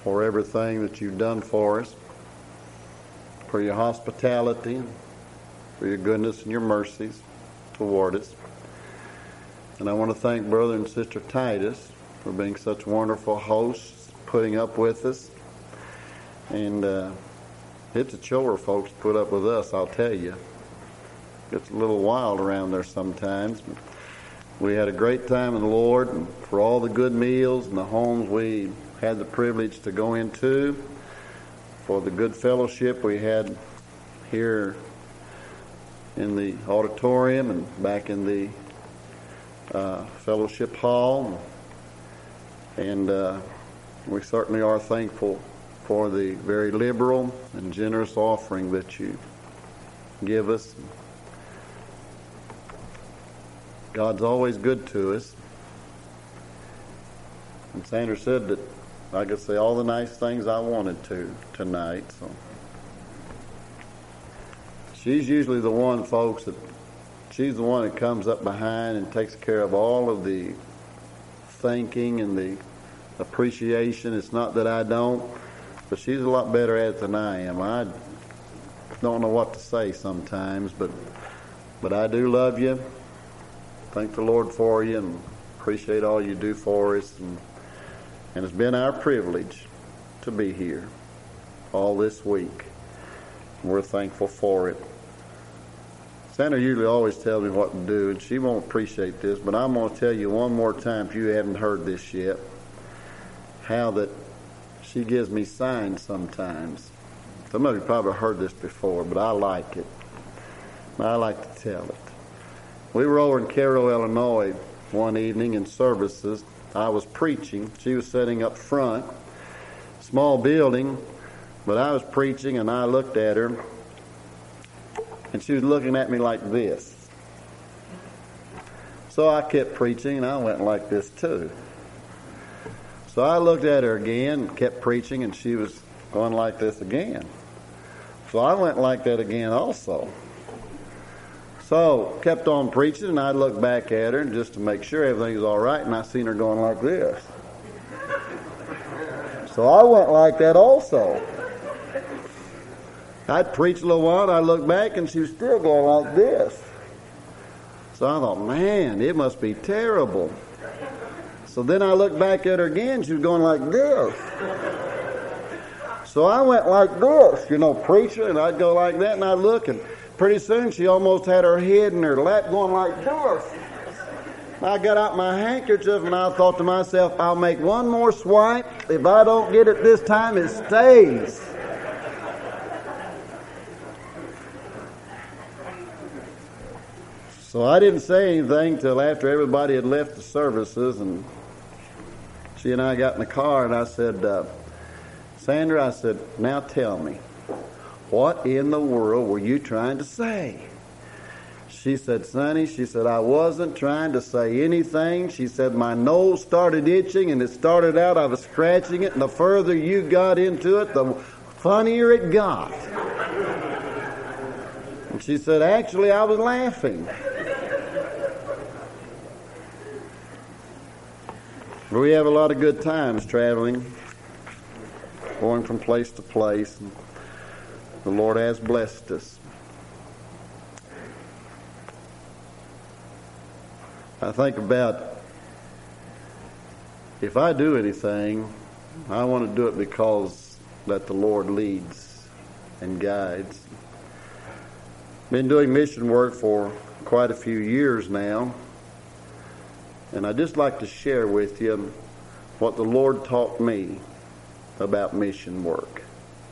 for everything that you've done for us, for your hospitality, for your goodness and your mercies toward us. And I want to thank Brother and Sister Titus for being such wonderful hosts, putting up with us. And it's a chore, folks, to put up with us, I'll tell you. It's a little wild around there sometimes. But we had a great time in the Lord, and for all the good meals and the homes we had the privilege to go into, for the good fellowship we had here in the auditorium and back in the fellowship hall. And we certainly are thankful for the very liberal and generous offering that you give us. God's always good to us. And Sandra said that I could say all the nice things I wanted to tonight. So she's usually the one, folks, she's the one that comes up behind and takes care of all of the thanking and the appreciation. It's not that I don't, but she's a lot better at it than I am. I don't know what to say sometimes, but I do love you. Thank the Lord for you and appreciate all you do for us. And it's been our privilege to be here all this week. We're thankful for it. Sandra usually always tells me what to do, and she won't appreciate this, but I'm going to tell you one more time, if you haven't heard this yet, how that she gives me signs sometimes. Some of you probably heard this before, but I like it. I like to tell it. We were over in Cairo, Illinois one evening in services. I was preaching. She was sitting up front. Small building, but I was preaching, and I looked at her, and she was looking at me like this. So I kept preaching, and I went like this too. So I looked at her again, kept preaching, and she was going like this again. So I went like that again also. So kept on preaching, and I looked back at her just to make sure everything was all right, and I seen her going like this. So I went like that also. I'd preached a little while, and I looked back, and she was still going like this. So I thought, man, it must be terrible. So then I looked back at her again, she was going like this. So I went like this, preacher, and I'd go like that, and I'd look, and pretty soon she almost had her head in her lap going like this. I got out my handkerchief, and I thought to myself, I'll make one more swipe. If I don't get it this time, it stays. So I didn't say anything till after everybody had left the services, and she and I got in the car, and I said, Sandra, I said, now tell me, what in the world were you trying to say? She said, Sonny, she said, I wasn't trying to say anything. She said, my nose started itching, and it started out, I was scratching it, and the further you got into it, the funnier it got. And she said, actually, I was laughing. We have a lot of good times traveling, going from place to place. And the Lord has blessed us. I think about if I do anything, I want to do it because that the Lord leads and guides. Been doing mission work for quite a few years now. And I'd just like to share with you what the Lord taught me about mission work.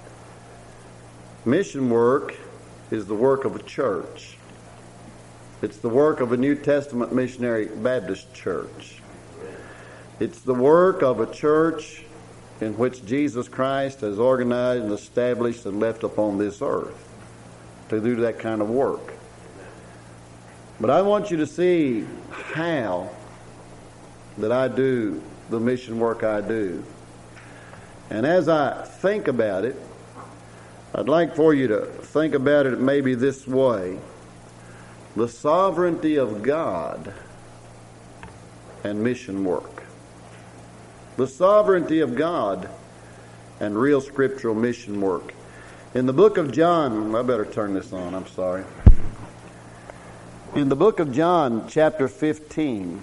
Mission work is the work of a church. It's the work of a New Testament missionary Baptist church. It's the work of a church in which Jesus Christ has organized and established and left upon this earth to do that kind of work. But I want you to see how that I do the mission work I do. And as I think about it, I'd like for you to think about it maybe this way. The sovereignty of God and mission work. The sovereignty of God and real scriptural mission work. In the book of John, I better turn this on, I'm sorry. In the book of John, chapter 15,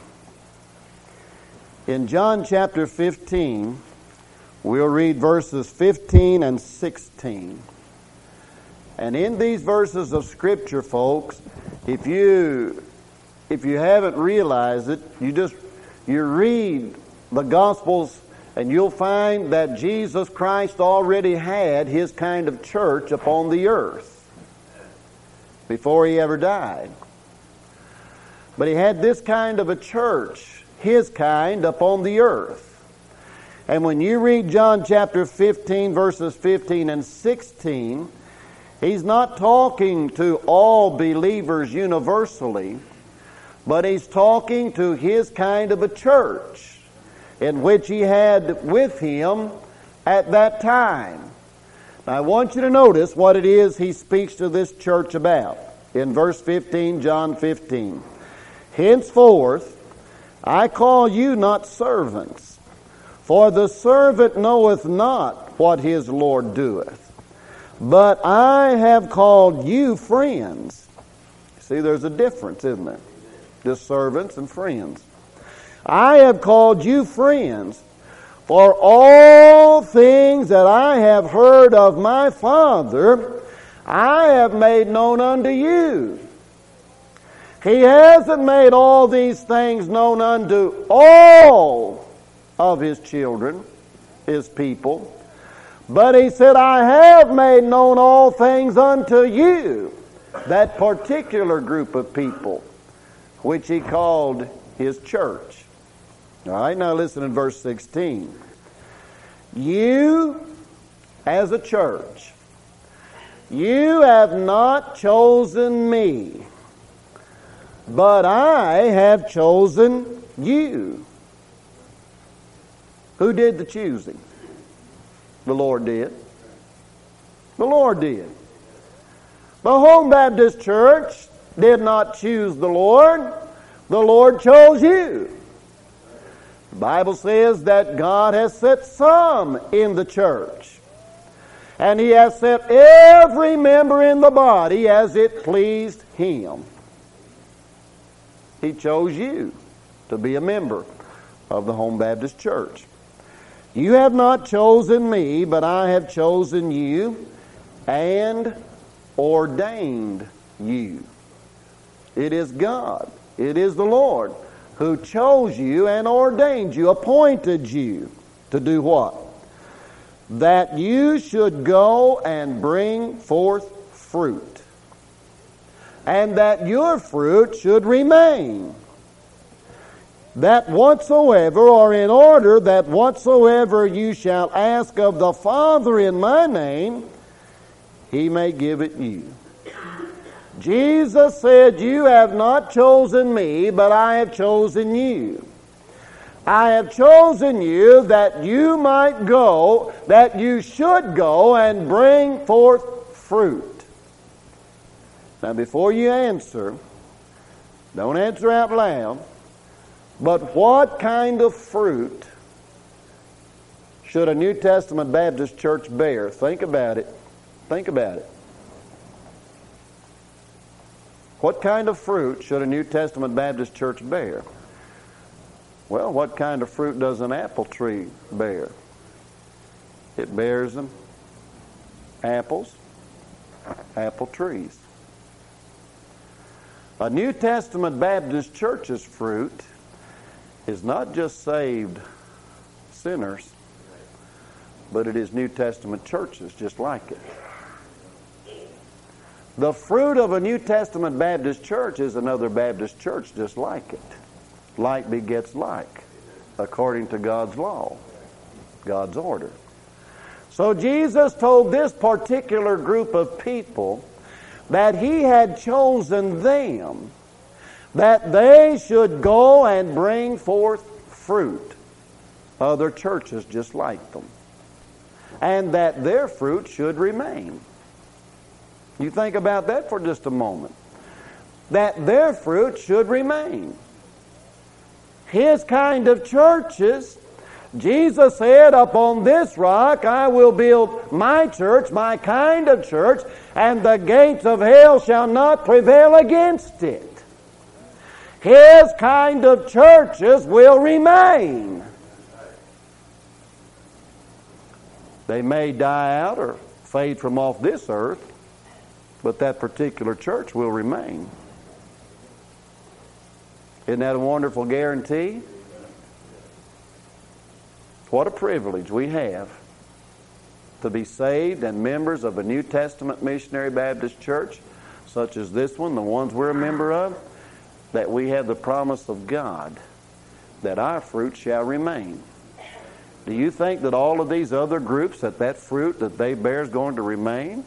in John chapter 15, we'll read verses 15 and 16. And in these verses of Scripture, folks, if you haven't realized it, you read the Gospels and you'll find that Jesus Christ already had His kind of church upon the earth before He ever died. But He had this kind of a church, His kind, upon the earth. And when you read John chapter 15, verses 15 and 16, He's not talking to all believers universally, but He's talking to His kind of a church in which He had with Him at that time. Now, I want you to notice what it is He speaks to this church about. In verse 15, John 15. Henceforth, I call you not servants, for the servant knoweth not what his Lord doeth. But I have called you friends. See, there's a difference, isn't there? Just servants and friends. I have called you friends, for all things that I have heard of my Father, I have made known unto you. He hasn't made all these things known unto all of His children, His people, but He said, I have made known all things unto you, that particular group of people, which He called His church. All right, now listen in verse 16. You, as a church, you have not chosen me, but I have chosen you. Who did the choosing? The Lord did. The Lord did. The Home Baptist Church did not choose the Lord. The Lord chose you. The Bible says that God has set some in the church. And He has set every member in the body as it pleased Him. He chose you to be a member of the Home Baptist Church. You have not chosen me, but I have chosen you and ordained you. It is God. It is the Lord who chose you and ordained you, appointed you to do what? That you should go and bring forth fruit, and that your fruit should remain. That whatsoever, or in order that whatsoever you shall ask of the Father in my name, He may give it you. Jesus said, you have not chosen me, but I have chosen you. I have chosen you that you might go, that you should go and bring forth fruit. Now before you answer, don't answer out loud, but what kind of fruit should a New Testament Baptist church bear? Think about it. Think about it. What kind of fruit should a New Testament Baptist church bear? Well, what kind of fruit does an apple tree bear? It bears them apples, apple trees. A New Testament Baptist church's fruit is not just saved sinners, but it is New Testament churches just like it. The fruit of a New Testament Baptist church is another Baptist church just like it. Like begets like, according to God's law, God's order. So Jesus told this particular group of people that He had chosen them, that they should go and bring forth fruit, other churches just like them, and that their fruit should remain. You think about that for just a moment. That their fruit should remain. His kind of churches Jesus said, upon this rock I will build my church, my kind of church, and the gates of hell shall not prevail against it. His kind of churches will remain. They may die out or fade from off this earth, but that particular church will remain. Isn't that a wonderful guarantee? What a privilege we have to be saved and members of a New Testament missionary Baptist church, such as this one, the ones we're a member of, that we have the promise of God that our fruit shall remain. Do you think that all of these other groups, that fruit that they bear is going to remain?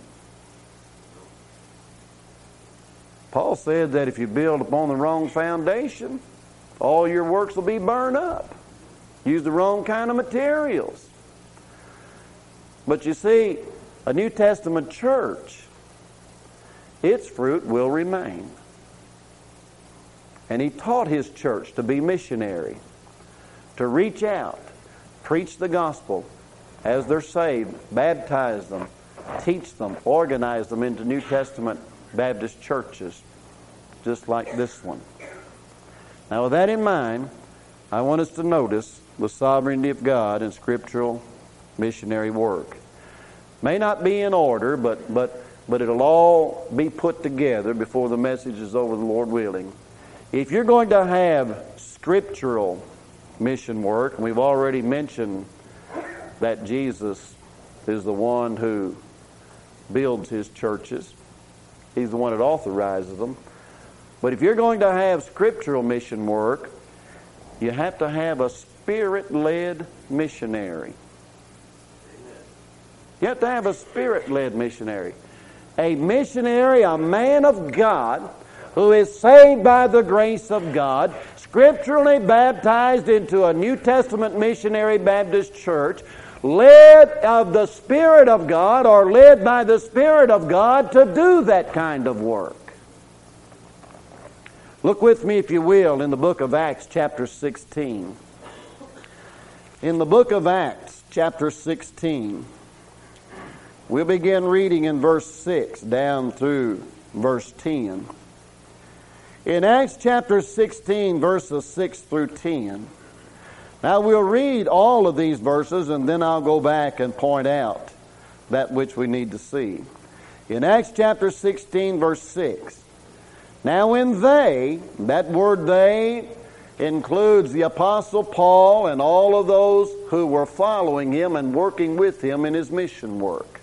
Paul said that if you build upon the wrong foundation, all your works will be burned up. Use the wrong kind of materials. But you see, a New Testament church, its fruit will remain. And he taught his church to be missionary, to reach out, preach the gospel as they're saved, baptize them, teach them, organize them into New Testament Baptist churches, just like this one. Now, with that in mind, I want us to notice the sovereignty of God in scriptural missionary work. May not be in order, but it'll all be put together before the message is over, the Lord willing. If you're going to have scriptural mission work, and we've already mentioned that Jesus is the one who builds his churches. He's the one that authorizes them. But if you're going to have scriptural mission work, you have to have a Spirit-led missionary. You have to have a Spirit-led missionary. A missionary, a man of God, who is saved by the grace of God, scripturally baptized into a New Testament missionary Baptist church, led of the Spirit of God or led by the Spirit of God to do that kind of work. Look with me, if you will, in the book of Acts chapter 16. In the book of Acts chapter 16, we'll begin reading in verse 6 down through verse 10. In Acts chapter 16, verses 6 through 10, now we'll read all of these verses and then I'll go back and point out that which we need to see. In Acts chapter 16, verse 6, now when they, that word they includes the Apostle Paul and all of those who were following him and working with him in his mission work.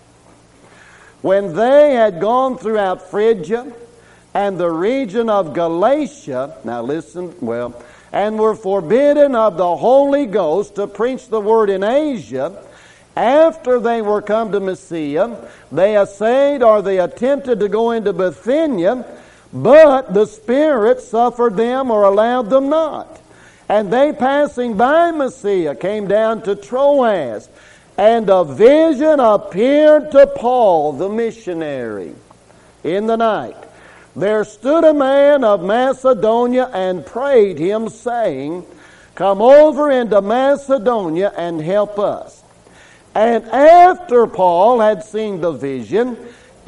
When they had gone throughout Phrygia and the region of Galatia, now listen, and were forbidden of the Holy Ghost to preach the word in Asia, after they were come to Mysia, they essayed or they attempted to go into Bithynia, but the Spirit suffered them or allowed them not. And they passing by Mysia came down to Troas, and a vision appeared to Paul the missionary in the night. There stood a man of Macedonia and prayed him, saying, come over into Macedonia and help us. And after Paul had seen the vision,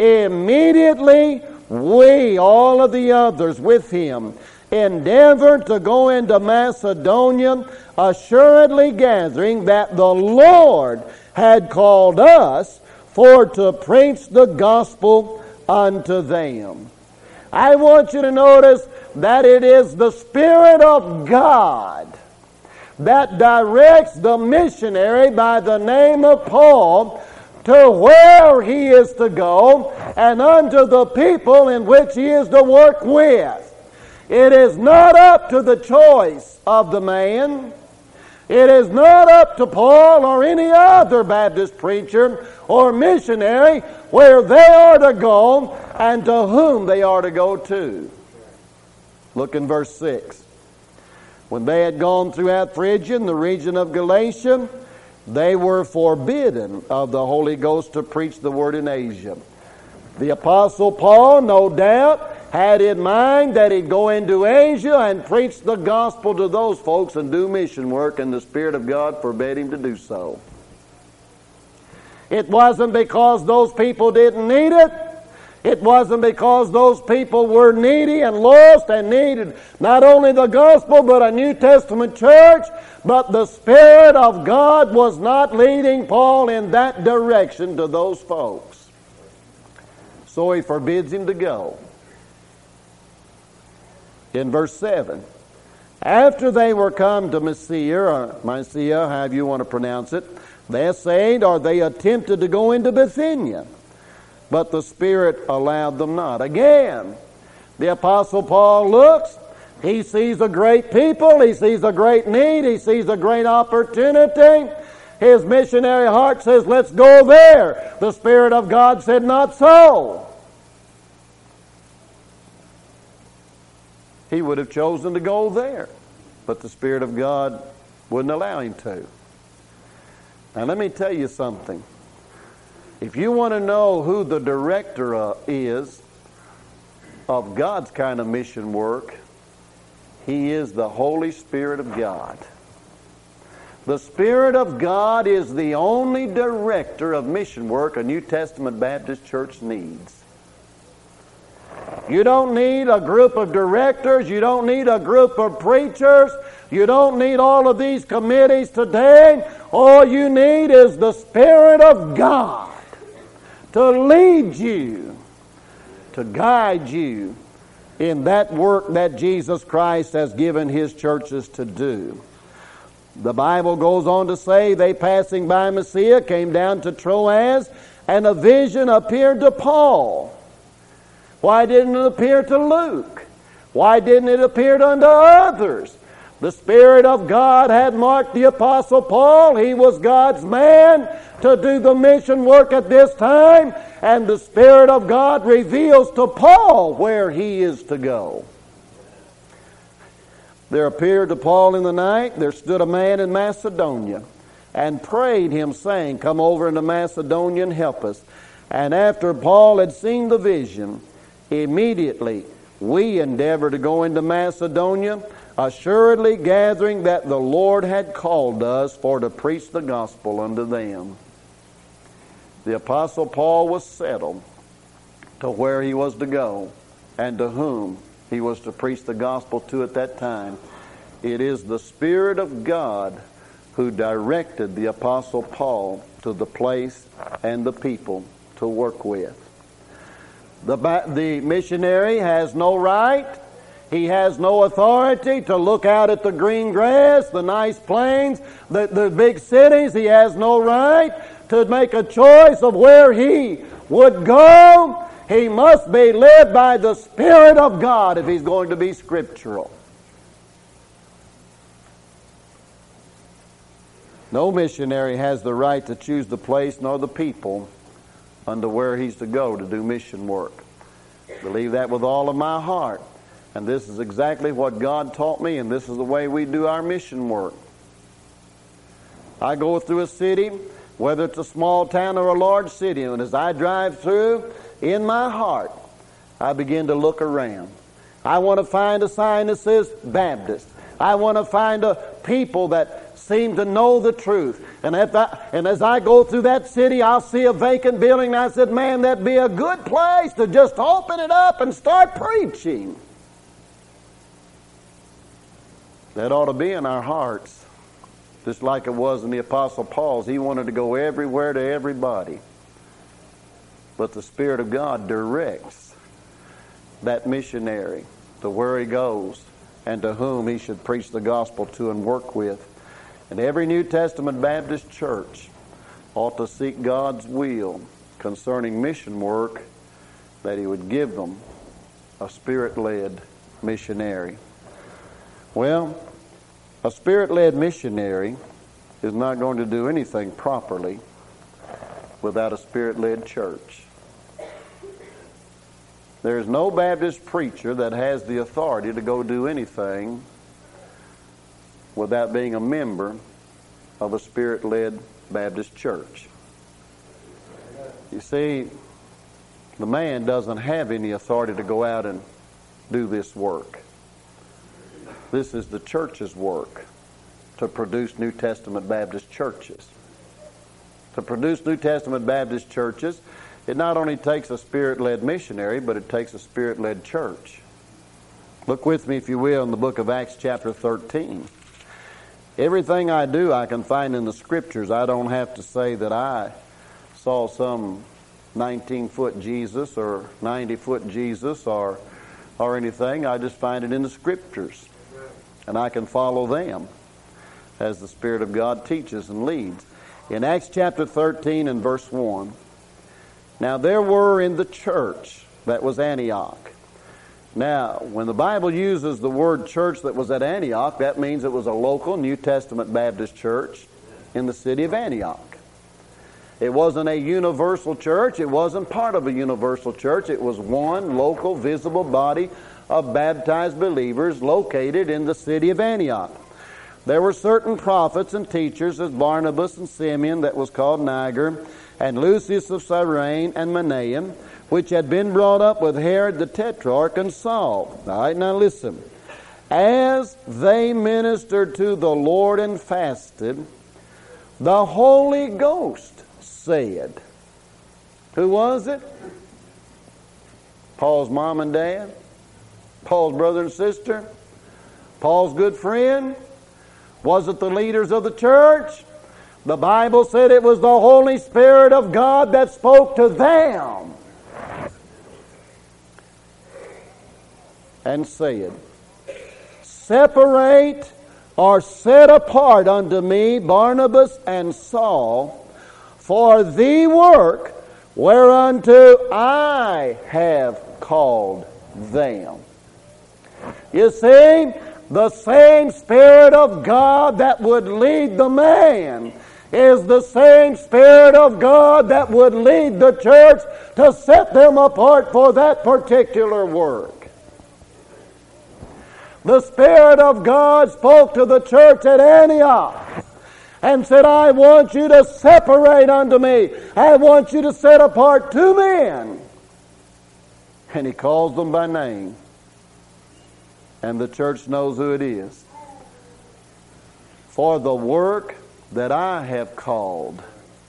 immediately we, all of the others with him, endeavored to go into Macedonia, assuredly gathering that the Lord had called us for to preach the gospel unto them. I want you to notice that it is the Spirit of God that directs the missionary by the name of Paul to where he is to go and unto the people in which he is to work with. It is not up to the choice of the man. It is not up to Paul or any other Baptist preacher or missionary where they are to go and to whom they are to go to. Look in verse 6. When they had gone throughout Phrygia and the region of Galatia, they were forbidden of the Holy Ghost to preach the word in Asia. The Apostle Paul, no doubt, had in mind that he'd go into Asia and preach the gospel to those folks and do mission work, and the Spirit of God forbade him to do so. It wasn't because those people didn't need it. It wasn't because those people were needy and lost and needed not only the gospel but a New Testament church, but the Spirit of God was not leading Paul in that direction to those folks. So he forbids him to go. In verse 7, after they were come to Mysia, however you want to pronounce it, they essayed, or they attempted to go into Bithynia, but the Spirit allowed them not. Again, the Apostle Paul looks, he sees a great people, he sees a great need, he sees a great opportunity. His missionary heart says, let's go there. The Spirit of God said, not so. He would have chosen to go there, but the Spirit of God wouldn't allow him to. Now let me tell you something. If you want to know who the director is of God's kind of mission work, he is the Holy Spirit of God. The Spirit of God is the only director of mission work a New Testament Baptist church needs. You don't need a group of directors. You don't need a group of preachers. You don't need all of these committees today. All you need is the Spirit of God to lead you, to guide you in that work that Jesus Christ has given His churches to do. The Bible goes on to say, they passing by Mysia came down to Troas, and a vision appeared to Paul. Why didn't it appear to Luke? Why didn't it appear unto others? The Spirit of God had marked the Apostle Paul. He was God's man to do the mission work at this time. And the Spirit of God reveals to Paul where he is to go. There appeared to Paul in the night, there stood a man in Macedonia and prayed him, saying, come over into Macedonia and help us. And after Paul had seen the vision, immediately we endeavored to go into Macedonia, assuredly gathering that the Lord had called us for to preach the gospel unto them. The Apostle Paul was settled to where he was to go and to whom he was to preach the gospel to at that time. It is the Spirit of God who directed the Apostle Paul to the place and the people to work with. The missionary has no right, he has no authority to look out at the green grass, the nice plains, the big cities. He has no right to make a choice of where he would go. He must be led by the Spirit of God if he's going to be scriptural. No missionary has the right to choose the place nor the people unto where he's to go to do mission work. I believe that with all of my heart. And this is exactly what God taught me, and this is the way we do our mission work. I go through a city, whether it's a small town or a large city, and as I drive through, in my heart, I begin to look around. I want to find a sign that says Baptist. I want to find a people that seem to know the truth. And as I go through that city, I'll see a vacant building, and I said, man, that'd be a good place to just open it up and start preaching. That ought to be in our hearts, just like it was in the Apostle Paul's. He wanted to go everywhere to everybody. But the Spirit of God directs that missionary to where he goes and to whom he should preach the gospel to and work with. And every New Testament Baptist church ought to seek God's will concerning mission work, that He would give them a Spirit-led missionary. Well, a Spirit-led missionary is not going to do anything properly without a Spirit-led church. There is no Baptist preacher that has the authority to go do anything without being a member of a Spirit-led Baptist church. You see, the man doesn't have any authority to go out and do this work. This is the church's work, to produce New Testament Baptist churches. To produce New Testament Baptist churches, it not only takes a Spirit-led missionary, but it takes a Spirit-led church. Look with me, if you will, in the book of Acts chapter 13. Everything I do I can find in the Scriptures. I don't have to say that I saw some 19-foot Jesus or 90-foot Jesus or anything. I just find it in the Scriptures. And I can follow them as the Spirit of God teaches and leads. In Acts chapter 13 and verse 1, now there were in the church that was Antioch. Now, when the Bible uses the word church that was at Antioch, that means it was a local New Testament Baptist church in the city of Antioch. It wasn't a universal church. It wasn't part of a universal church. It was one local, visible body of baptized believers located in the city of Antioch. There were certain prophets and teachers, as Barnabas and Simeon, that was called Niger, and Lucius of Cyrene and Manaen, which had been brought up with Herod the Tetrarch and Saul. All right, now listen. As they ministered to the Lord and fasted, the Holy Ghost said. Who was it? Paul's mom and dad? Paul's brother and sister? Paul's good friend? Was it the leaders of the church? The Bible said it was the Holy Spirit of God that spoke to them and said, separate or set apart unto me Barnabas and Saul for the work whereunto I have called them. You see, the same Spirit of God that would lead the man is the same Spirit of God that would lead the church to set them apart for that particular work. The Spirit of God spoke to the church at Antioch and said, I want you to separate unto me. I want you to set apart 2 men. And He calls them by name. And the church knows who it is. For the work that I have called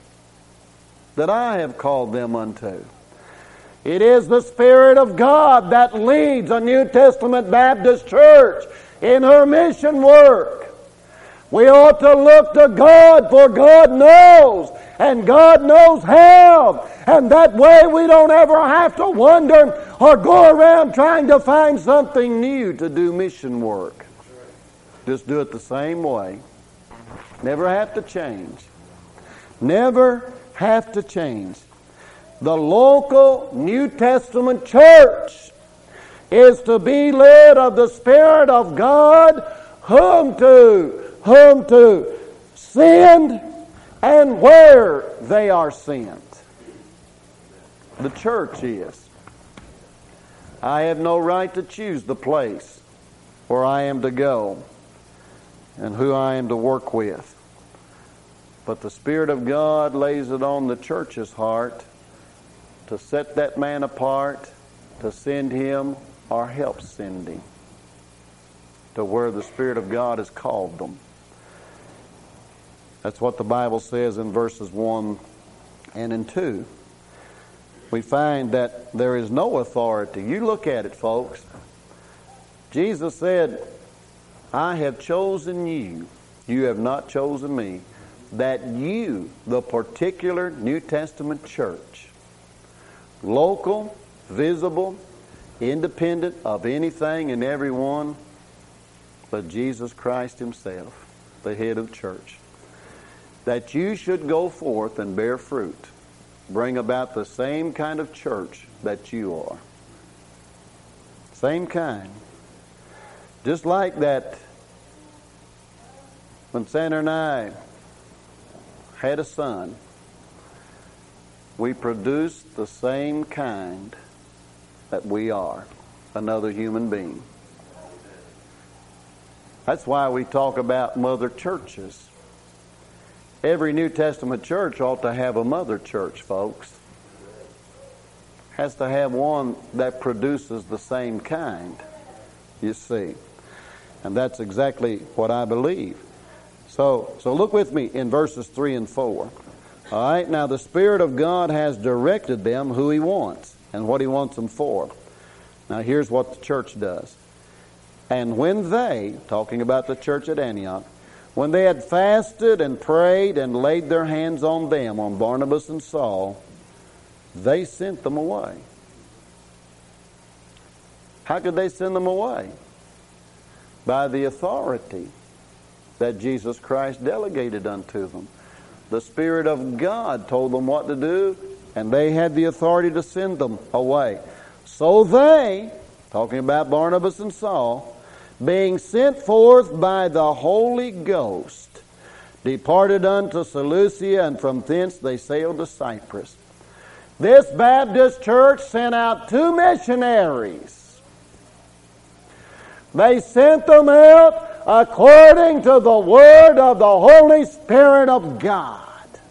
them unto. It is the Spirit of God that leads a New Testament Baptist church in her mission work. We ought to look to God, for God knows, and God knows how. And that way we don't ever have to wonder or go around trying to find something new to do mission work. Just do it the same way. Never have to change. Never have to change. The local New Testament church is to be led of the Spirit of God, whom to send and where they are sent. The church is. I have no right to choose the place where I am to go and who I am to work with. But the Spirit of God lays it on the church's heart to set that man apart, to send him or help send him to where the Spirit of God has called them. That's what the Bible says in verses 1 and in 2. We find that there is no authority. You look at it, folks. Jesus said, I have chosen you. You have not chosen me. That you, the particular New Testament church, local, visible, independent of anything and everyone but Jesus Christ Himself, the head of the church, that you should go forth and bear fruit, bring about the same kind of church that you are. Same kind. Just like that, when Sandra and I had a son, we produced the same kind that we are, another human being. That's why we talk about mother churches. Every New Testament church ought to have a mother church, folks. has to have one that produces the same kind, you see. And that's exactly what I believe. So look with me in verses 3 and 4. All right, now the Spirit of God has directed them who He wants and what He wants them for. Now here's what the church does. And when they, talking about the church at Antioch, when they had fasted and prayed and laid their hands on them, on Barnabas and Saul, they sent them away. How could they send them away? By the authority that Jesus Christ delegated unto them. The Spirit of God told them what to do, and they had the authority to send them away. So they, talking about Barnabas and Saul, being sent forth by the Holy Ghost, departed unto Seleucia, and from thence they sailed to Cyprus. This Baptist church sent out 2 missionaries. They sent them out according to the Word of the Holy Spirit of God.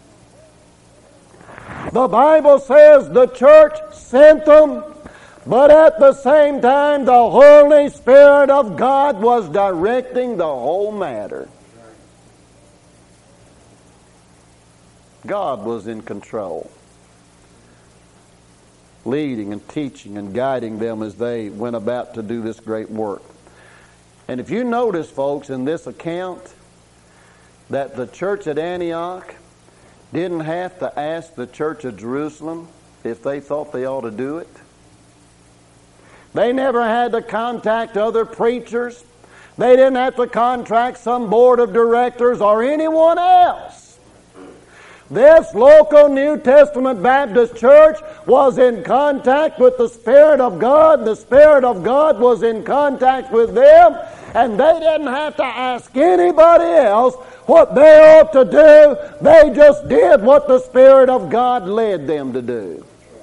The Bible says the church sent them, but at the same time the Holy Spirit of God was directing the whole matter. God was in control, leading and teaching and guiding them as they went about to do this great work. And if you notice, folks, in this account, that the church at Antioch didn't have to ask the church of Jerusalem if they thought they ought to do it. They never had to contact other preachers. They didn't have to contact some board of directors or anyone else. This local New Testament Baptist church was in contact with the Spirit of God. The Spirit of God was in contact with them, and they didn't have to ask anybody else what they ought to do. They just did what the Spirit of God led them to do.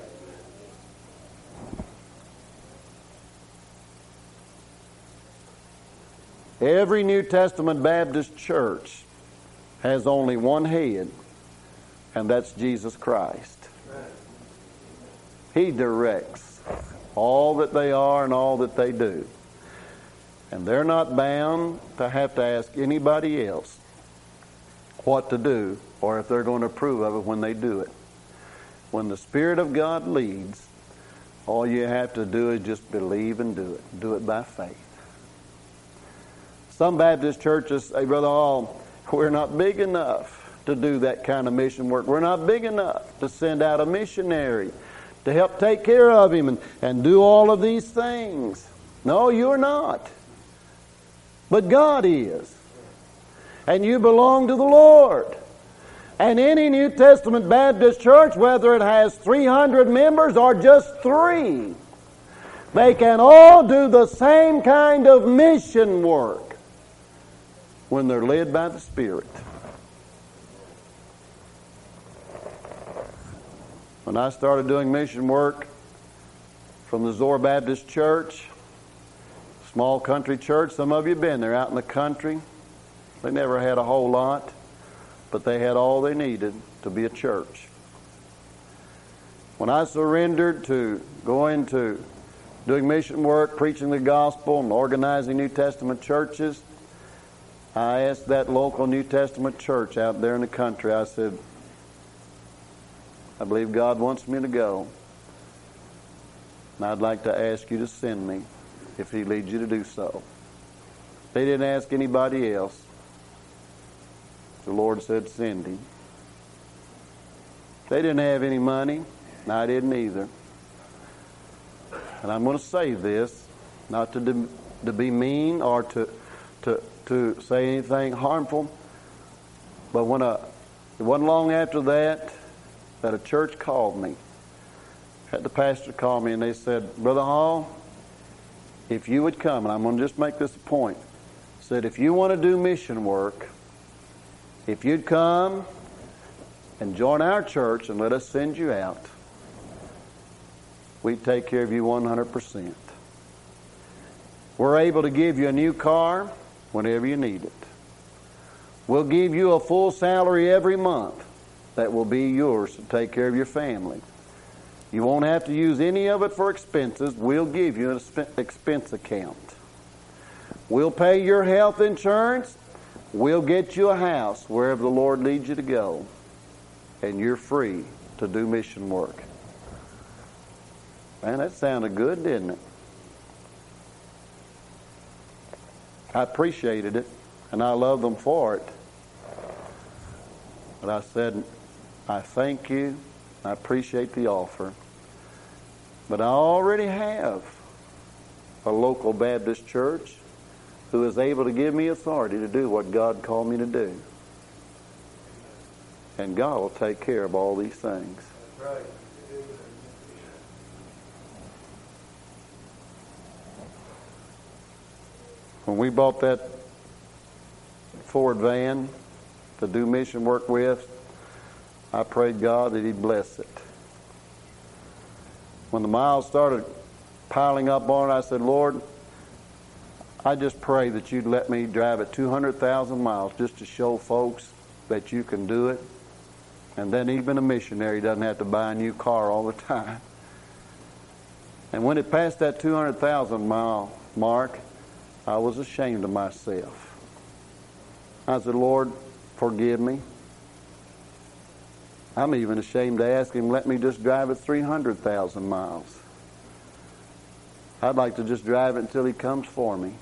Every New Testament Baptist church has only one head, and that's Jesus Christ. He directs all that they are and all that they do. And they're not bound to have to ask anybody else what to do or if they're going to approve of it when they do it. When the Spirit of God leads, all you have to do is just believe and do it. Do it by faith. Some Baptist churches say, Brother Hall, we're not big enough to do that kind of mission work. We're not big enough to send out a missionary to help take care of him and do all of these things. No, you're not. But God is. And you belong to the Lord. And any New Testament Baptist church, whether it has 300 members or just 3, they can all do the same kind of mission work when they're led by the Spirit. When I started doing mission work from the Zoar Baptist Church, small country church, some of you have been there out in the country. They never had a whole lot, but they had all they needed to be a church. When I surrendered to going to doing mission work, preaching the gospel, and organizing New Testament churches, I asked that local New Testament church out there in the country, I said, I believe God wants me to go, and I'd like to ask you to send me if He leads you to do so. They didn't ask anybody else. The Lord said, send him. They didn't have any money, and I didn't either. And I'm going to say this, not to be mean or to say anything harmful, but it wasn't long after that a church called me. Had the pastor call me, and they said, Brother Hall, if you would come, and I'm going to just make this a point, said if you want to do mission work, if you'd come and join our church and let us send you out, we'd take care of you 100%. We're able to give you a new car whenever you need it. We'll give you a full salary every month that will be yours to take care of your family. You won't have to use any of it for expenses. We'll give you an expense account. We'll pay your health insurance. We'll get you a house wherever the Lord leads you to go. And you're free to do mission work. Man, that sounded good, didn't it? I appreciated it, and I love them for it. But I said, I thank you. I appreciate the offer. But I already have a local Baptist church who is able to give me authority to do what God called me to do. And God will take care of all these things. That's right. When we bought that Ford van to do mission work with, I prayed God that He'd bless it. When the miles started piling up on it, I said, Lord, I just pray that You'd let me drive it 200,000 miles just to show folks that You can do it. And then even a missionary doesn't have to buy a new car all the time. And when it passed that 200,000 mile mark, I was ashamed of myself. I said, Lord, forgive me. I'm even ashamed to ask Him, let me just drive it 300,000 miles. I'd like to just drive it until He comes for me.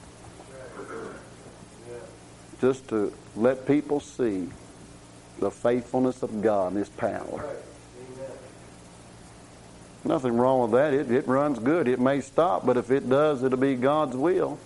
Just to let people see the faithfulness of God and His power. Nothing wrong with that. It runs good. It may stop, but if it does, it'll be God's will.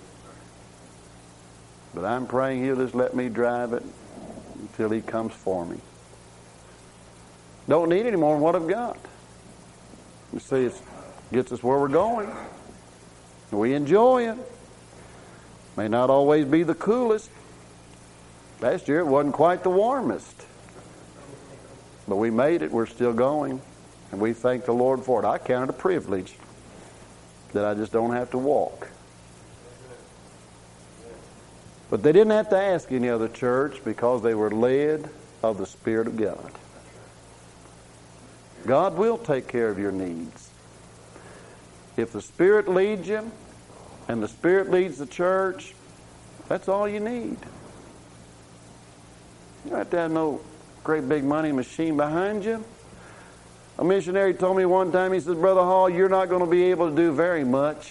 But I'm praying He'll just let me drive it until He comes for me. Don't need any more than what I've got. You see, it gets us where we're going. We enjoy it. May not always be the coolest. Last year it wasn't quite the warmest. But we made it. We're still going. And we thank the Lord for it. I count it a privilege that I just don't have to walk. But they didn't have to ask any other church because they were led of the Spirit of God. God will take care of your needs. If the Spirit leads you and the Spirit leads the church, that's all you need. You don't have to have no great big money machine behind you. A missionary told me one time, he said, Brother Hall, you're not going to be able to do very much.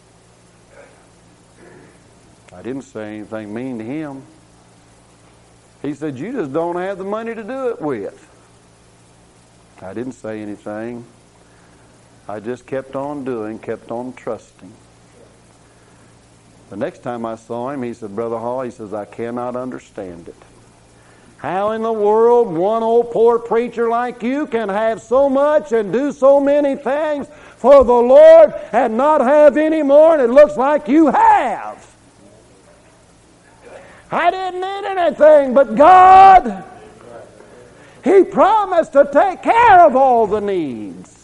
I didn't say anything mean to him. He said, you just don't have the money to do it with. I didn't say anything. I just kept on doing, kept on trusting. The next time I saw him, he said, Brother Hall, he says, I cannot understand it. How in the world one old poor preacher like you can have so much and do so many things for the Lord and not have any more, and it looks like you have. I didn't need anything but God. He promised to take care of all the needs.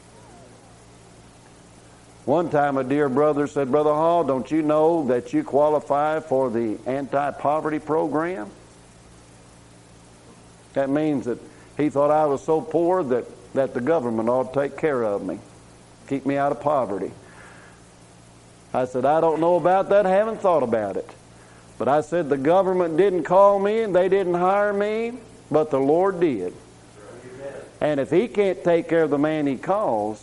One time a dear brother said, Brother Hall, don't you know that you qualify for the anti-poverty program? That means that he thought I was so poor that the government ought to take care of me, keep me out of poverty. I said, I don't know about that. I haven't thought about it. But I said, the government didn't call me and they didn't hire me, but the Lord did. And if He can't take care of the man He calls,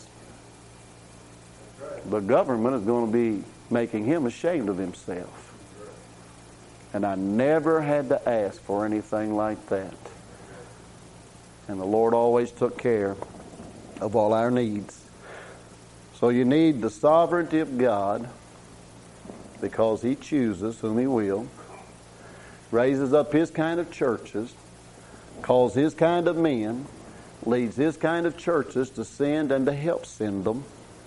the government is going to be making him ashamed of himself. And I never had to ask for anything like that. And the Lord always took care of all our needs. So you need the sovereignty of God, because He chooses whom He will, raises up His kind of churches, calls His kind of men, leads His kind of churches to send and to help send them.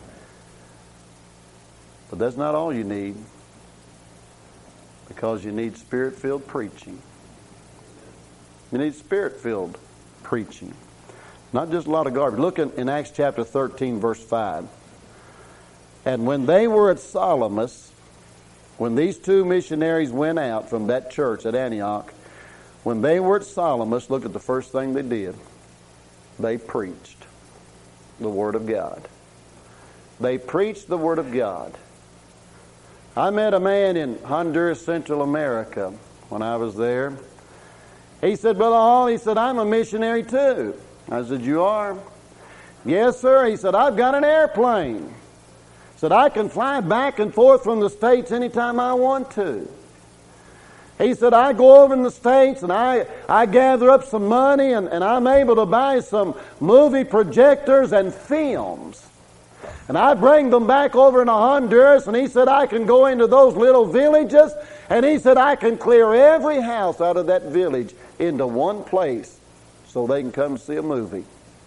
But that's not all you need, because you need Spirit-filled preaching. You need Spirit-filled preaching. Not just a lot of garbage. Look in Acts chapter 13, verse 5. And when they were at Salamis, when these two missionaries went out from that church at Antioch, when they were at Salamis, look at the first thing they did. They preached. the Word of God. They preached the Word of God. I met a man in Honduras, Central America, when I was there. He said, Brother Hall, he said, I'm a missionary too. I said, you are? Yes, sir. He said, I've got an airplane. He said, I can fly back and forth from the States anytime I want to. He said, I go over in the States and I gather up some money and I'm able to buy some movie projectors and films. And I bring them back over into Honduras, and he said, I can go into those little villages, and he said, I can clear every house out of that village into one place so they can come see a movie.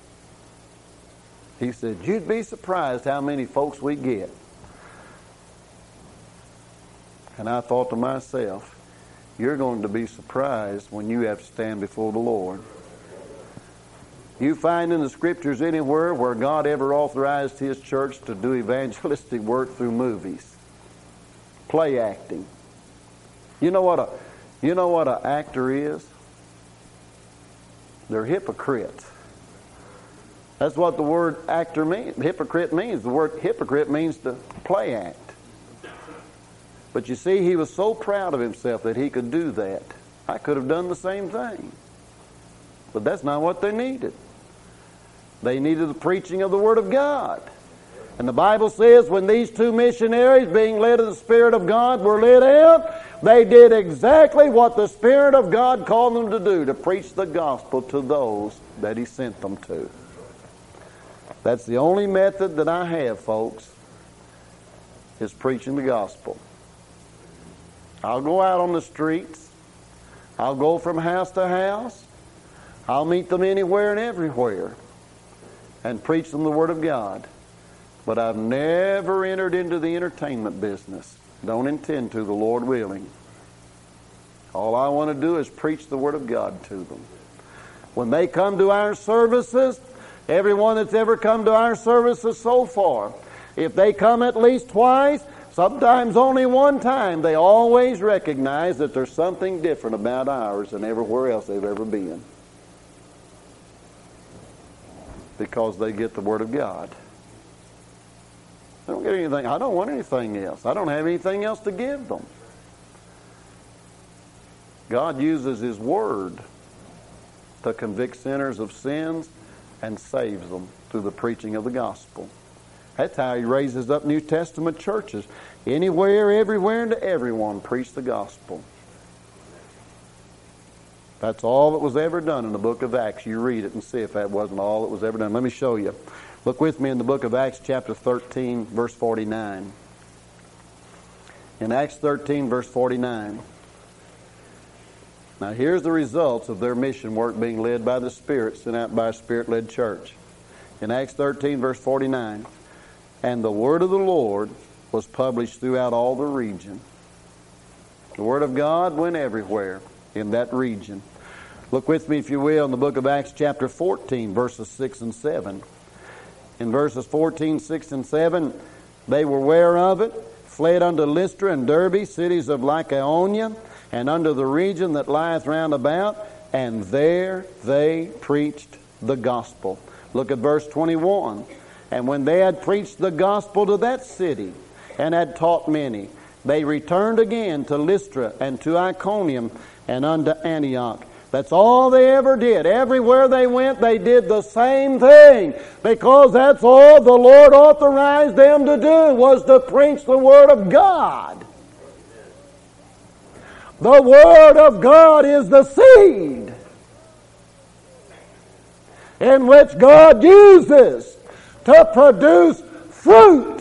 He said, you'd be surprised how many folks we get. And I thought to myself, you're going to be surprised when you have to stand before the Lord. You find in the Scriptures anywhere where God ever authorized His church to do evangelistic work through movies, play acting. You know what an actor is? They're hypocrites. That's what the word actor means. Hypocrite means. The word hypocrite means to play act. But you see, he was so proud of himself that he could do that. I could have done the same thing. But that's not what they needed. They needed the preaching of the Word of God. And the Bible says when these two missionaries, being led of the Spirit of God, were led out, they did exactly what the Spirit of God called them to do, to preach the gospel to those that He sent them to. That's the only method that I have, folks, is preaching the gospel. I'll go out on the streets. I'll go from house to house. I'll meet them anywhere and everywhere and preach them the Word of God. But I've never entered into the entertainment business. Don't intend to, the Lord willing. All I want to do is preach the Word of God to them. When they come to our services, everyone that's ever come to our services so far, if they come at least twice, sometimes only one time, they always recognize that there's something different about ours than everywhere else they've ever been. Because they get the Word of God. They don't get anything. I don't want anything else. I don't have anything else to give them. God uses His Word to convict sinners of sins and saves them through the preaching of the gospel. That's how He raises up New Testament churches. Anywhere, everywhere, and to everyone, preach the gospel. That's all that was ever done in the book of Acts. You read it and see if that wasn't all that was ever done. Let me show you. Look with me in the book of Acts chapter 13, verse 49. In Acts 13, verse 49. Now here's the results of their mission work being led by the Spirit, sent out by a Spirit-led church. In Acts 13, verse 49. And the word of the Lord was published throughout all the region. The Word of God went everywhere in that region. Look with me, if you will, in the book of Acts chapter 14, verses 6 and 7. In verses 14, 6, and 7, they were aware of it, fled unto Lystra and Derbe, cities of Lycaonia, and unto the region that lieth round about, and there they preached the gospel. Look at verse 21. And when they had preached the gospel to that city, and had taught many, they returned again to Lystra and to Iconium and unto Antioch. That's all they ever did. Everywhere they went, they did the same thing, because that's all the Lord authorized them to do, was to preach the Word of God. The Word of God is the seed in which God uses to produce fruit.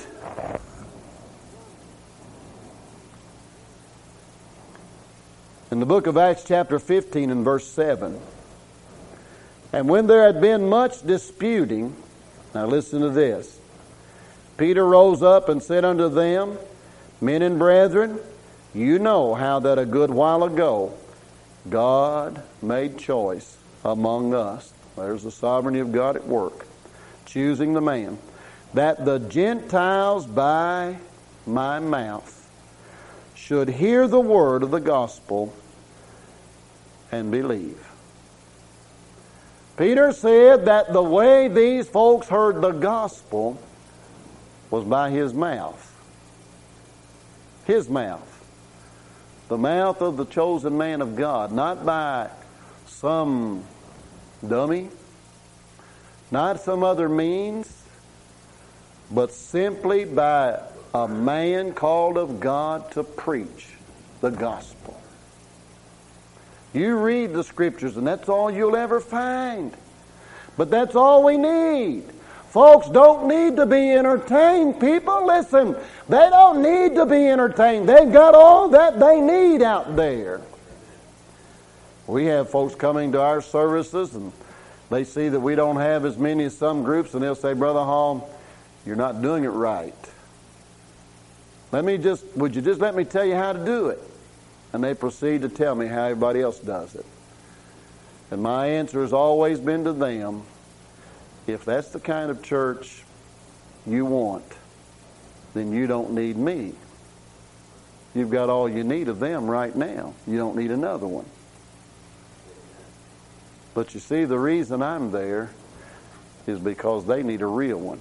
In the book of Acts chapter 15 and verse 7, and when there had been much disputing, now listen to this, Peter rose up and said unto them, Men and brethren, you know how that a good while ago God made choice among us. There's the sovereignty of God at work, choosing the man, that the Gentiles by my mouth should hear the word of the gospel and believe. Peter said that the way these folks heard the gospel was by his mouth. His mouth. The mouth of the chosen man of God, not by some dummy, not some other means, but simply by a man called of God to preach the gospel. You read the scriptures and that's all you'll ever find. But that's all we need. Folks don't need to be entertained. People, listen, they don't need to be entertained. They've got all that they need out there. We have folks coming to our services and they see that we don't have as many as some groups and they'll say, Brother Hall, you're not doing it right. Would you just let me tell you how to do it? And they proceed to tell me how everybody else does it. And my answer has always been to them, if that's the kind of church you want, then you don't need me. You've got all you need of them right now. You don't need another one. But you see, the reason I'm there is because they need a real one.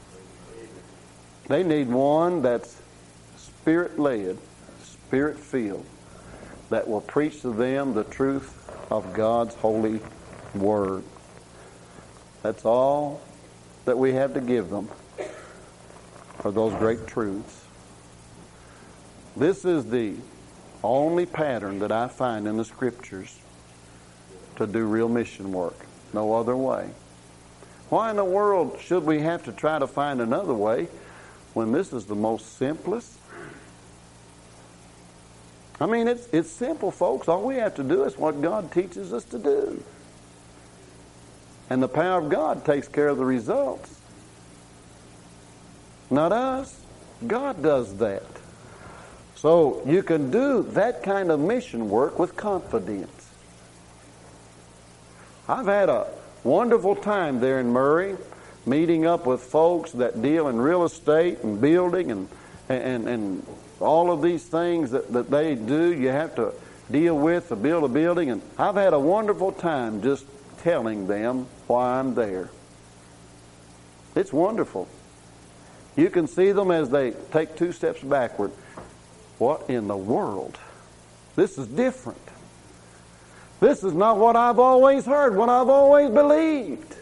They need one that's Spirit-led, Spirit-filled, that will preach to them the truth of God's holy Word. That's all that we have to give them, are those great truths. This is the only pattern that I find in the Scriptures to do real mission work. No other way. Why in the world should we have to try to find another way when this is the most simplest? I mean, it's simple, folks. All we have to do is what God teaches us to do. And the power of God takes care of the results. Not us. God does that. So you can do that kind of mission work with confidence. I've had a wonderful time there in Murray, meeting up with folks that deal in real estate and building and all of these things that they do. You have to deal with to build a building. And I've had a wonderful time just telling them why I'm there. It's wonderful. You can see them as they take 2 steps backward. What in the world? This is different. This is not what I've always heard, what I've always believed.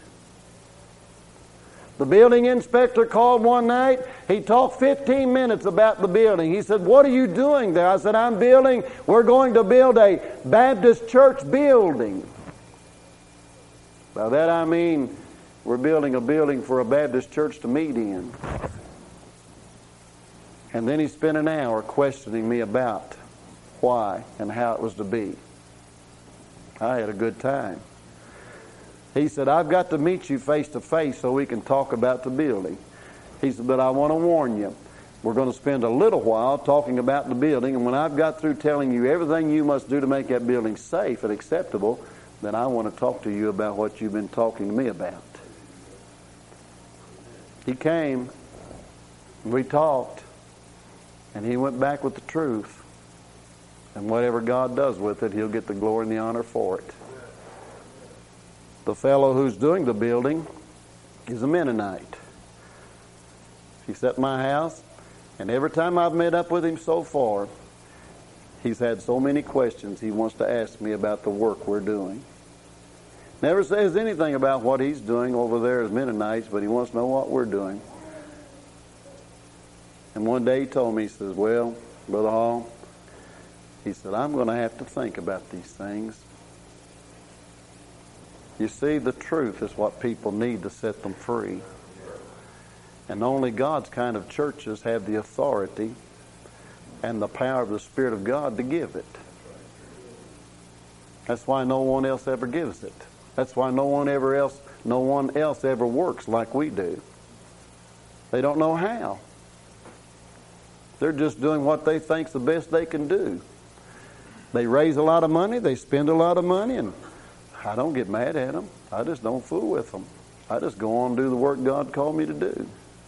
The building inspector called one night. He talked 15 minutes about the building. He said, "What are you doing there?" I said, we're going to build a Baptist church building. By that I mean we're building a building for a Baptist church to meet in. And then he spent an hour questioning me about why and how it was to be. I had a good time. He said, "I've got to meet you face to face so we can talk about the building." He said, "But I want to warn you, we're going to spend a little while talking about the building, and when I've got through telling you everything you must do to make that building safe and acceptable, then I want to talk to you about what you've been talking to me about." He came, we talked, and he went back with the truth. And whatever God does with it, He'll get the glory and the honor for it. The fellow who's doing the building is a Mennonite. He's at my house, and every time I've met up with him so far, he's had so many questions he wants to ask me about the work we're doing. Never says anything about what he's doing over there as Mennonites, but he wants to know what we're doing. And one day he told me, he says, "Well, Brother Hall," he said, "I'm going to have to think about these things." You see, the truth is what people need to set them free. And only God's kind of churches have the authority and the power of the Spirit of God to give it. That's why no one else ever gives it. That's why no one else ever works like we do. They don't know how. They're just doing what they think's the best they can do. They raise a lot of money, they spend a lot of money, and I don't get mad at them. I just don't fool with them. I just go on and do the work God called me to do.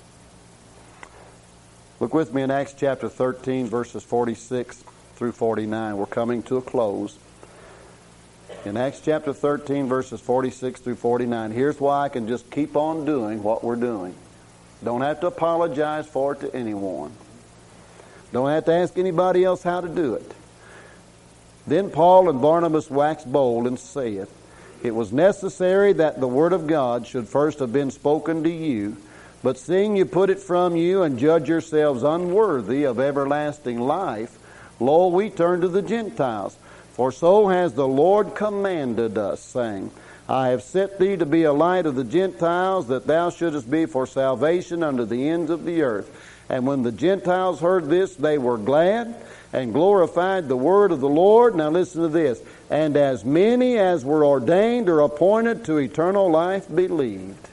Look with me in Acts chapter 13, verses 46 through 49. We're coming to a close. In Acts chapter 13, verses 46 through 49, here's why I can just keep on doing what we're doing. Don't have to apologize for it to anyone. Don't have to ask anybody else how to do it. Then Paul and Barnabas waxed bold and saith, It was necessary that the word of God should first have been spoken to you, but seeing you put it from you and judge yourselves unworthy of everlasting life, lo, we turn to the Gentiles. For so has the Lord commanded us, saying, I have set thee to be a light of the Gentiles, that thou shouldest be for salvation unto the ends of the earth. And when the Gentiles heard this, they were glad and glorified the word of the Lord. Now listen to this. And as many as were ordained or appointed to eternal life believed.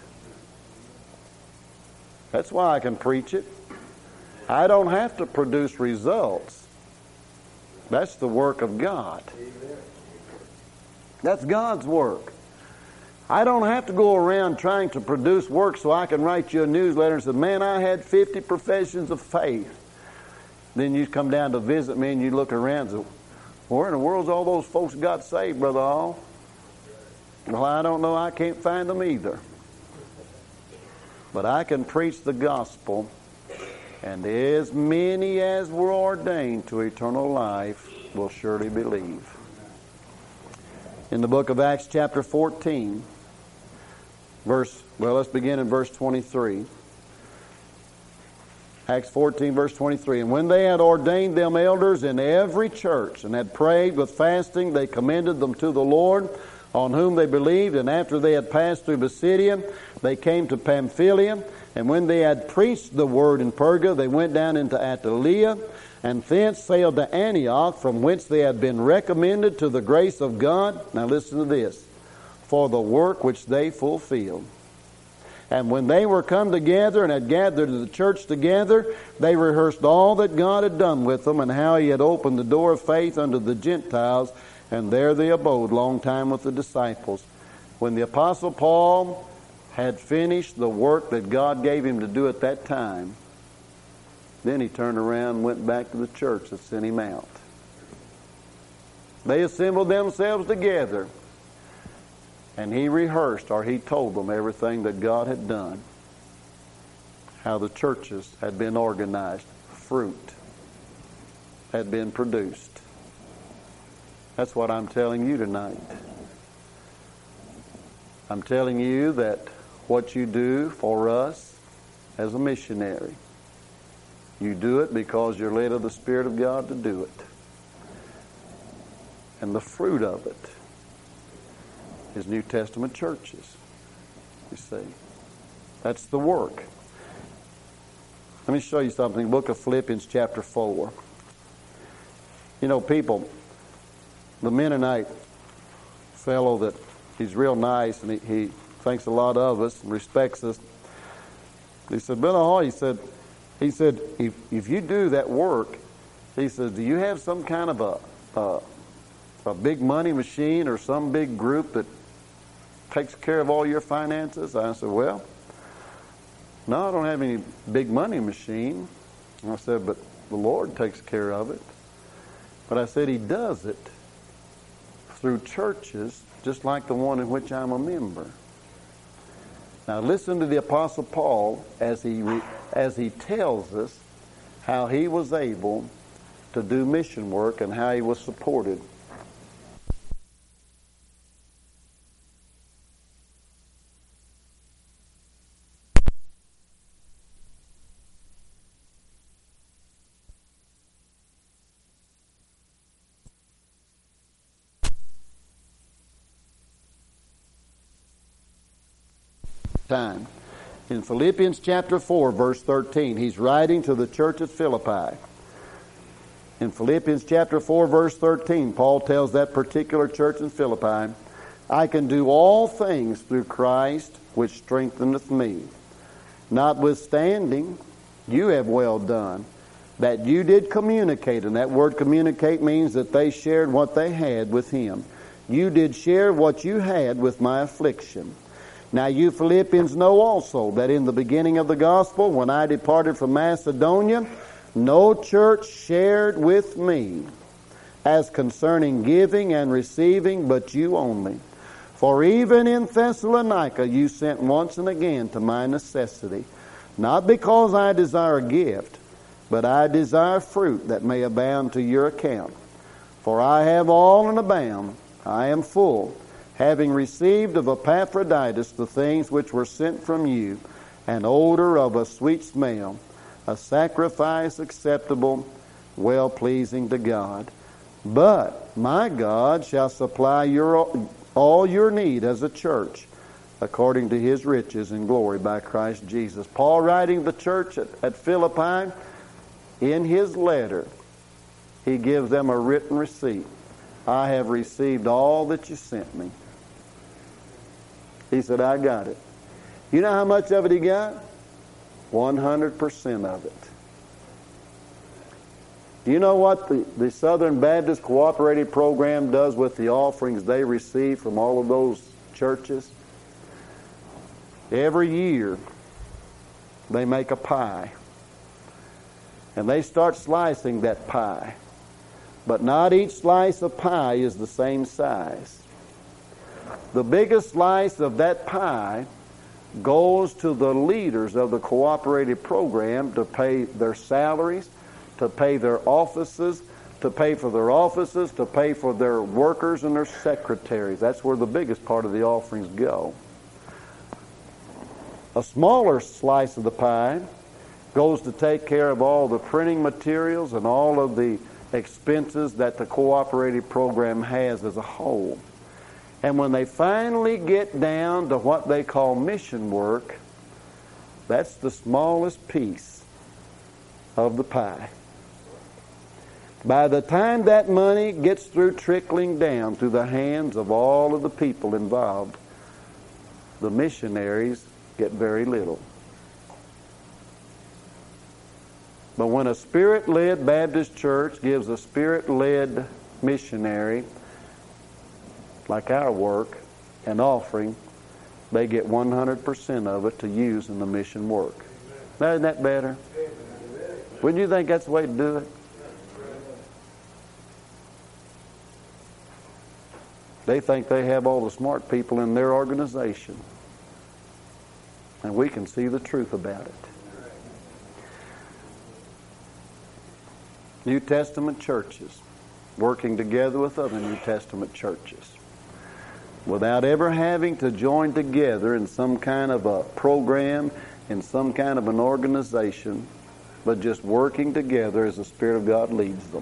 That's why I can preach it. I don't have to produce results. That's the work of God. That's God's work. I don't have to go around trying to produce work so I can write you a newsletter and say, man, I had 50 professions of faith. Then you come down to visit me and you look around and say, where in the world's all those folks got saved, Brother All? Well, I don't know. I can't find them either. But I can preach the gospel, and as many as were ordained to eternal life will surely believe. In the book of Acts chapter 14, let's begin in verse 23. Acts 14, verse 23. And when they had ordained them elders in every church, and had prayed with fasting, they commended them to the Lord, on whom they believed. And after they had passed through Pisidia, they came to Pamphylia. And when they had preached the word in Perga, they went down into Attalia, and thence sailed to Antioch, from whence they had been recommended to the grace of God. Now listen to this. For the work which they fulfilled. And when they were come together and had gathered the church together, they rehearsed all that God had done with them, and how He had opened the door of faith unto the Gentiles. And there they abode long time with the disciples. When the Apostle Paul had finished the work that God gave him to do at that time, then he turned around and went back to the church that sent him out. They assembled themselves together, and he rehearsed, or he told them everything that God had done, how the churches had been organized, fruit had been produced. That's what I'm telling you tonight. I'm telling you that what you do for us as a missionary, you do it because you're led of the Spirit of God to do it. And the fruit of it is New Testament churches. You see, that's the work. Let me show you something. The book of Philippians chapter 4. You know, people, the Mennonite fellow that he's real nice and he thinks a lot of us and respects us. He said, Brother Hall, he said, if you do that work, he says, do you have some kind of a big money machine or some big group that takes care of all your finances? I said, well, no, I don't have any big money machine. And I said, but the Lord takes care of it. But I said, He does it through churches just like the one in which I'm a member. Now listen to the Apostle Paul as he tells us how he was able to do mission work and how he was supported. Time. In Philippians chapter 4, verse 13, he's writing to the church at Philippi. In Philippians chapter 4, verse 13, Paul tells that particular church in Philippi, I can do all things through Christ which strengtheneth me. Notwithstanding, you have well done, that you did communicate. And that word communicate means that they shared what they had with him. You did share what you had with my affliction. Now you Philippians know also that in the beginning of the gospel, when I departed from Macedonia, no church shared with me as concerning giving and receiving, but you only. For even in Thessalonica you sent once and again to my necessity, not because I desire a gift, but I desire fruit that may abound to your account. For I have all and abound, I am full, having received of Epaphroditus the things which were sent from you, an odor of a sweet smell, a sacrifice acceptable, well-pleasing to God. But my God shall supply all your need as a church, according to His riches and glory by Christ Jesus. Paul, writing the church at Philippi, in his letter, he gives them a written receipt. I have received all that you sent me. He said, I got it. You know how much of it he got? 100% of it. Do you know what the Southern Baptist Cooperative Program does with the offerings they receive from all of those churches? Every year, they make a pie. And they start slicing that pie. But not each slice of pie is the same size. The biggest slice of that pie goes to the leaders of the cooperative program to pay their salaries, to pay their offices, to pay for their offices, to pay for their workers and their secretaries. That's where the biggest part of the offerings go. A smaller slice of the pie goes to take care of all the printing materials and all of the expenses that the cooperative program has as a whole. And when they finally get down to what they call mission work, that's the smallest piece of the pie. By the time that money gets through trickling down through the hands of all of the people involved, the missionaries get very little. But when a Spirit-led Baptist church gives a Spirit-led missionary, like our work, an offering, they get 100% of it to use in the mission work. Now, isn't that better? Wouldn't you think that's the way to do it? They think they have all the smart people in their organization. And we can see the truth about it. New Testament churches working together with other New Testament churches without ever having to join together in some kind of a program, in some kind of an organization, but just working together as the Spirit of God leads them.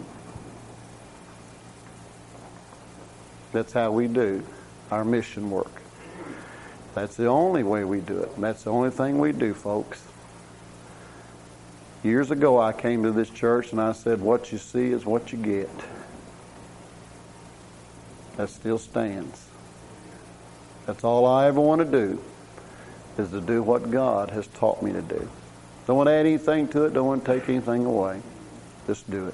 That's how we do our mission work. That's the only way we do it. And that's the only thing we do, folks. Years ago, I came to this church and I said, what you see is what you get. That still stands. That's all I ever want to do, is to do what God has taught me to do. Don't want to add anything to it. Don't want to take anything away. Just do it.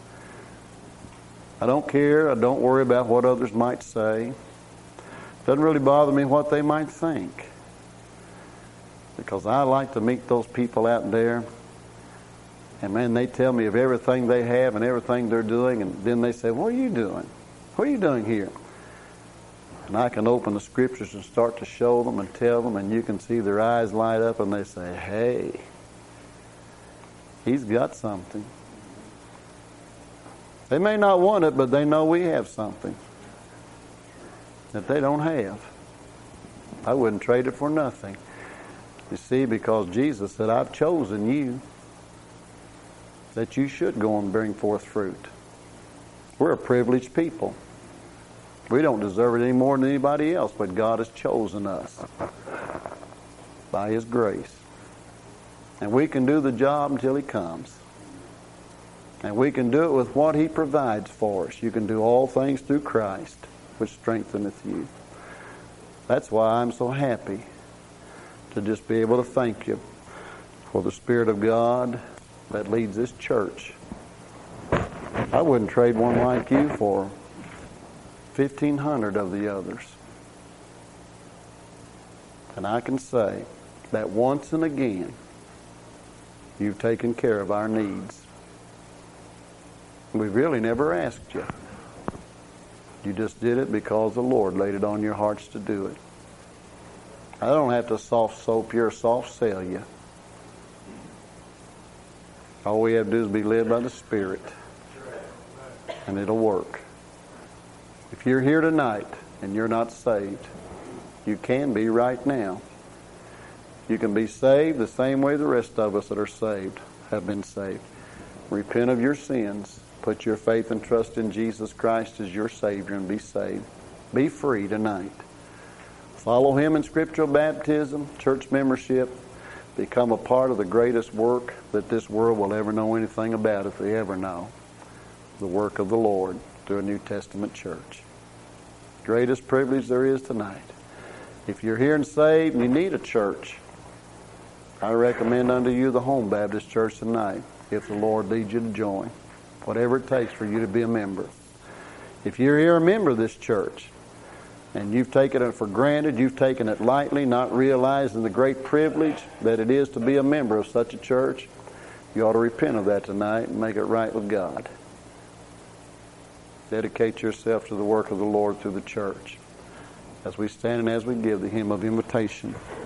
I don't care. I don't worry about what others might say. Doesn't really bother me what they might think. Because I like to meet those people out there. And man, they tell me of everything they have and everything they're doing. And then they say, what are you doing? What are you doing here? And I can open the scriptures and start to show them and tell them. And you can see their eyes light up and they say, hey, he's got something. They may not want it, but they know we have something that they don't have. I wouldn't trade it for nothing. You see, because Jesus said, I've chosen you that you should go and bring forth fruit. We're a privileged people. We don't deserve it any more than anybody else, but God has chosen us by His grace. And we can do the job until He comes. And we can do it with what He provides for us. You can do all things through Christ, which strengtheneth you. That's why I'm so happy to just be able to thank you for the Spirit of God that leads this church. I wouldn't trade one like you for 1,500 of the others. And I can say that once and again, you've taken care of our needs. We've really never asked you. You just did it because the Lord laid it on your hearts to do it. I don't have to soft soap you or soft sell you. All we have to do is be led by the Spirit, and it'll work. If you're here tonight and you're not saved, you can be right now. You can be saved the same way the rest of us that are saved have been saved. Repent of your sins. Put your faith and trust in Jesus Christ as your Savior and be saved. Be free tonight. Follow Him in scriptural baptism, church membership. Become a part of the greatest work that this world will ever know anything about, if they ever know. The work of the Lord through a New Testament church. Greatest privilege there is tonight. If you're here and saved and you need a church, I recommend unto you the Home Baptist Church tonight, if the Lord leads you to join. Whatever it takes for you to be a member. If you're here a member of this church, and you've taken it for granted, you've taken it lightly, not realizing the great privilege that it is to be a member of such a church, you ought to repent of that tonight and make it right with God. Dedicate yourself to the work of the Lord through the church. As we stand and as we give the hymn of invitation.